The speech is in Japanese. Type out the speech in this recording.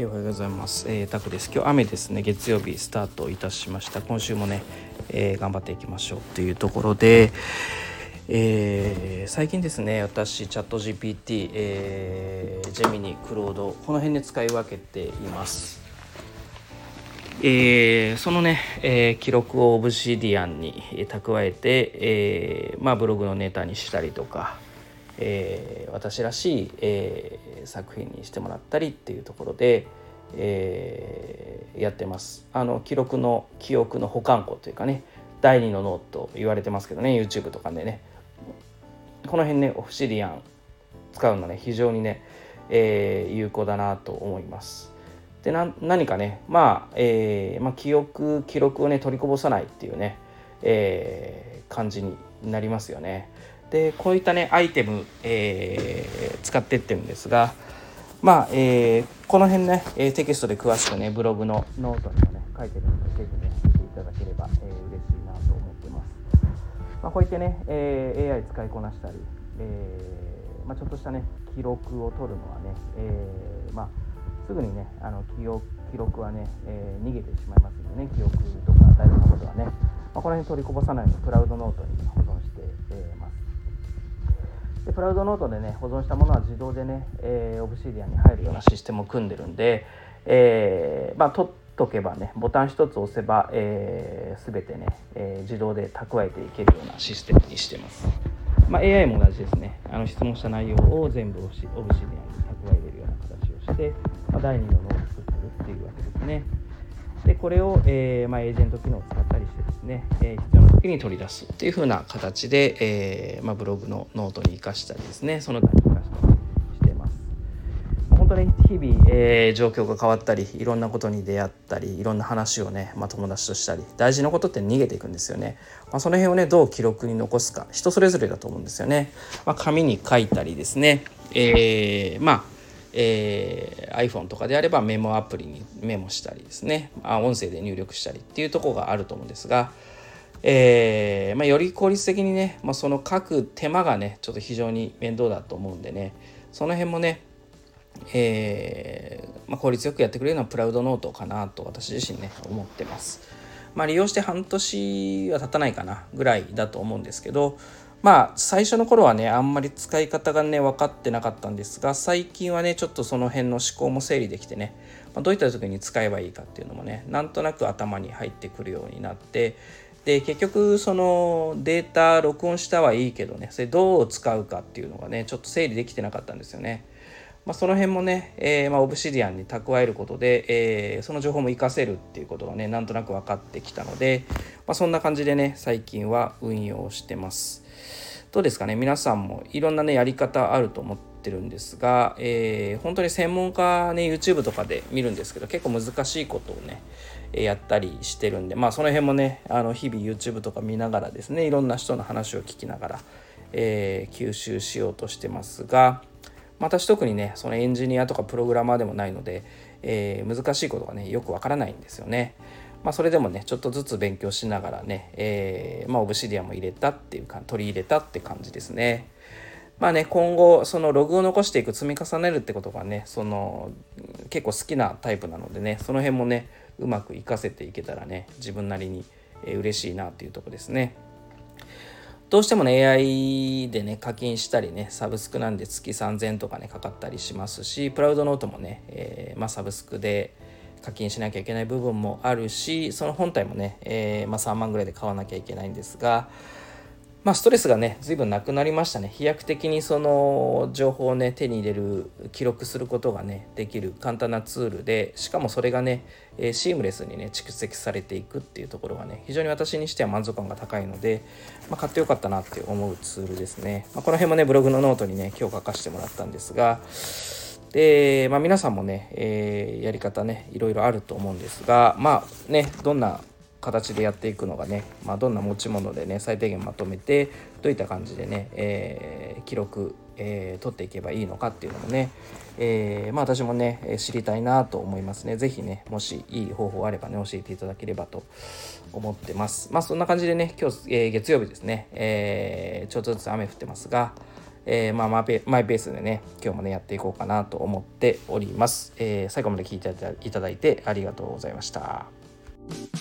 おはようございます。タクです。今日雨ですね。月曜日スタートいたしました。今週もね、頑張っていきましょうというところで、最近ですね、私チャット GPT、ジェミニ、クロード、この辺で使い分けています。そのね、記録をオブシディアンに蓄えて、ブログのネタにしたりとか、私らしい、作品にしてもらったりっていうところで、やってます。記憶の保管庫というかね、第二の脳と言われてますけどね、 YouTube とかでね、この辺ねオブシディアン使うのね非常にね、有効だなと思います。で何かね記録をね取りこぼさないっていうね、感じになりますよね。でこういったねアイテム、使ってってるんですが、この辺ね、テキストで詳しくねブログのノートにもね書いてるので、ぜひね見ていただければ、嬉しいなと思ってます。こういってね、AI 使いこなしたり、ちょっとしたね記録を取るのはね、すぐにね記録はね、逃げてしまいますのでね、記憶とか大事なことはね、この辺取りこぼさないのでクラウドノートに保存して、ます。でクラウドノートでね保存したものは自動でね、オブシディアンに入るようなシステムを組んでるんで、取っとけばねボタン一つ押せば、全てね、自動で蓄えていけるようなシステムにしてます。AI も同じですね。質問した内容を全部オブシディアンに蓄えれるような形をして、第二の脳を作ってるっていうわけですね。でこれを、エージェント機能を使ったりしてですね、必要な時に取り出すっていう風な形で、ブログのノートに生かしたりですね、その他に生かしたりしてます。本当に日々、状況が変わったり、いろんなことに出会ったり、いろんな話をね、友達としたり、大事なことって逃げていくんですよね。その辺をねどう記録に残すか、人それぞれだと思うんですよね。紙に書いたりですね、iPhone とかであればメモアプリにメモしたりですね、音声で入力したりっていうところがあると思うんですが、より効率的にね、その書く手間がねちょっと非常に面倒だと思うんでね、その辺もね、効率よくやってくれるのはクラウドノートかなと私自身ね思ってます。利用して半年は経たないかなぐらいだと思うんですけど、最初の頃はねあんまり使い方がね分かってなかったんですが、最近はねちょっとその辺の思考も整理できてね、どういった時に使えばいいかっていうのもねなんとなく頭に入ってくるようになって、で結局そのデータ録音したはいいけどね、それどう使うかっていうのがねちょっと整理できてなかったんですよね。その辺もね、オブシディアンに蓄えることで、その情報も活かせるっていうことがねなんとなく分かってきたので、そんな感じでね最近は運用してます。どうですかね、皆さんもいろんなねやり方あると思ってるんですが、本当に専門家ね YouTube とかで見るんですけど、結構難しいことをねやったりしてるんで、その辺もね日々 YouTube とか見ながらですね、いろんな人の話を聞きながら、吸収しようとしてますが、私特にねそのエンジニアとかプログラマーでもないので、難しいことがねよくわからないんですよね。それでもねちょっとずつ勉強しながらね、オブシディアンも入れたっていうか取り入れたって感じですね。今後そのログを残していく、積み重ねるってことがね結構好きなタイプなのでね、その辺もねうまく活かせていけたらね自分なりに嬉しいなっていうところですね。どうしてもね AI でね課金したりね、サブスクなんで月3000円とかねかかったりしますし、クラウドノートもね、サブスクで課金しなきゃいけない部分もあるし、その本体もね、3万ぐらいで買わなきゃいけないんですが、ストレスがね随分なくなりましたね。飛躍的にその情報をね手に入れる、記録することがねできる簡単なツールで、しかもそれがねシームレスにね蓄積されていくっていうところがね非常に私にしては満足感が高いので、買ってよかったなって思うツールですね。この辺もねブログのノートにね今日書かせてもらったんですが、で、皆さんもね、やり方ねいろいろあると思うんですが、どんな形でやっていくのがね、どんな持ち物でね最低限まとめてどういった感じでね、記録、取っていけばいいのかっていうのもね、私もね知りたいなと思いますね。ぜひねもしいい方法あればね教えていただければと思ってます。そんな感じでね今日、月曜日ですね、ちょっとずつ雨降ってますが、 マイペースでね今日もねやっていこうかなと思っております。最後まで聞いていただいてありがとうございました。